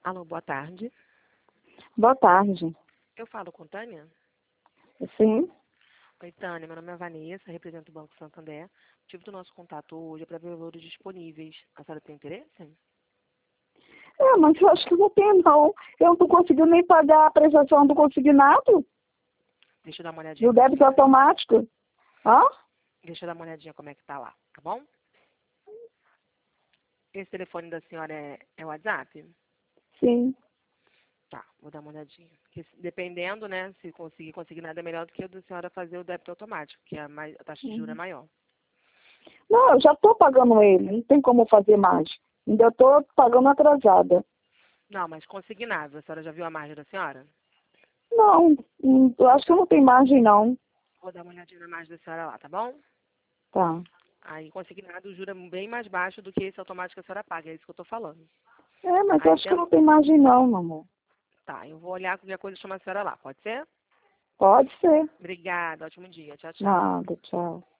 Alô, boa tarde. Boa tarde. Eu falo com Tânia? Sim. Oi, Tânia. Meu nome é Vanessa, represento o Banco Santander. O motivo do nosso contato hoje é para ver valores disponíveis. A senhora tem interesse? Mas eu acho que não tem, não. Eu não tô conseguindo nem pagar a prestação do consignado, Deixa eu dar uma olhadinha do pra débito senhora. automático. Hã? Deixa eu dar uma olhadinha como é que tá lá, tá bom? Esse telefone da senhora é o WhatsApp? Sim. Tá, vou dar uma olhadinha. Dependendo, né, se conseguir nada é melhor do que o da senhora fazer o débito automático, que a taxa de juros é maior. Não, eu já tô pagando ele. Não tem como fazer mais. Ainda tô pagando atrasada. Não, mas consignável. A senhora já viu a margem da senhora? Não, eu acho que não tem margem, não. Vou dar uma olhadinha na margem da senhora lá, tá bom? Tá. Aí, consignado, o juro é bem mais baixo do que esse automático que a senhora paga. É isso que eu tô falando. Mas eu Aí, acho que não tem margem, não, meu amor. tá, eu vou olhar qualquer coisa e chamar a senhora lá. Pode ser? Pode ser. Obrigada. Ótimo dia. Tchau, tchau. Nada, tchau.